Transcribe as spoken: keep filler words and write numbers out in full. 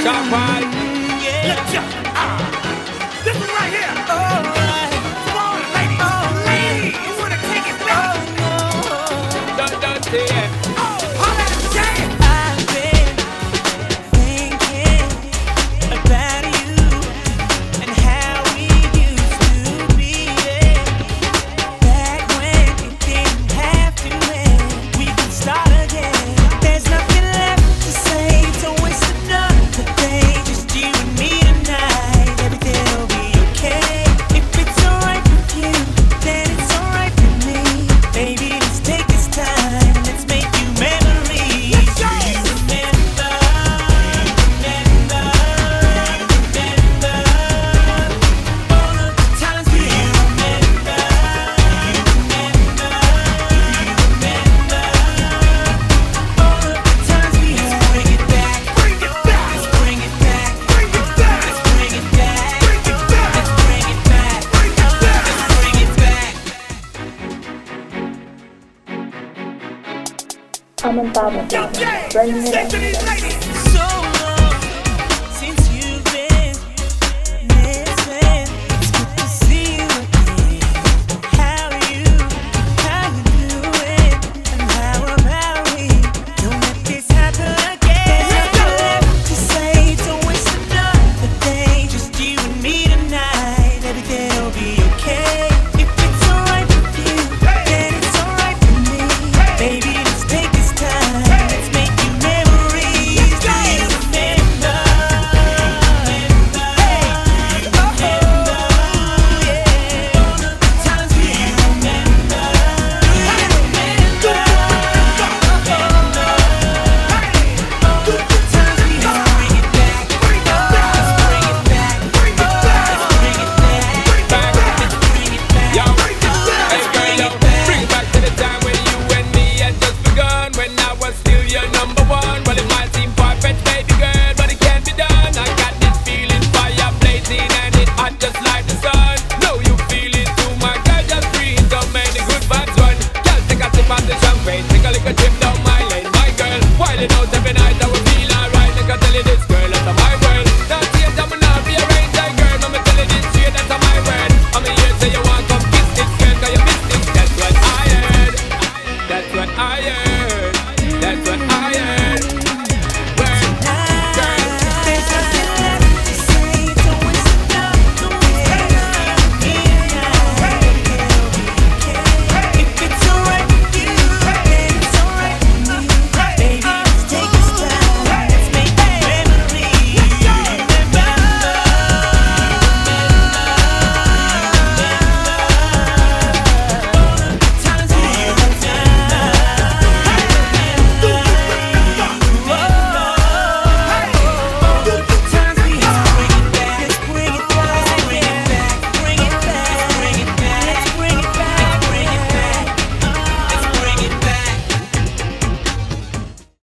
Top five. Yeah. Let's jump. Ah. This one right here. Alright. Come on, ladies. Oh, ladies. You wanna take it back? Oh, no. Don't, don't say it. Oh, holla at the jam. I've been thinking about you and how we used to be. Back when it didn't have to end, we could start again. There's nothing left to say, don't waste another day. Just you and me tonight, everything will be okay. If it's alright with you, then it's alright with me. Baby, let's take this time, let's make new memories. Let's go. Do you remember? Remember? Remember all of the times we remember? You remember? Remember all of the times we had. Bring it back. Bring it back. Let's bring it back. Bring it back. Let's bring it back. Bring it back. Let's bring it back. Bring it back. Let's bring it back. I'm on top of Yo, it. Jay. Bring it Say up. to these ladies.